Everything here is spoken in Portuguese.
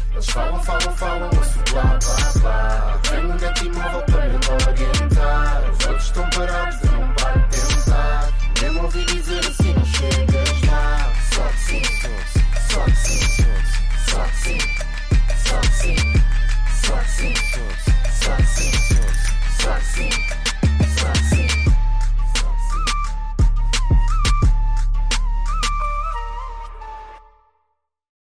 Eles falam, ouço blá blá blá. Tenho um neto imóvel para me orientar.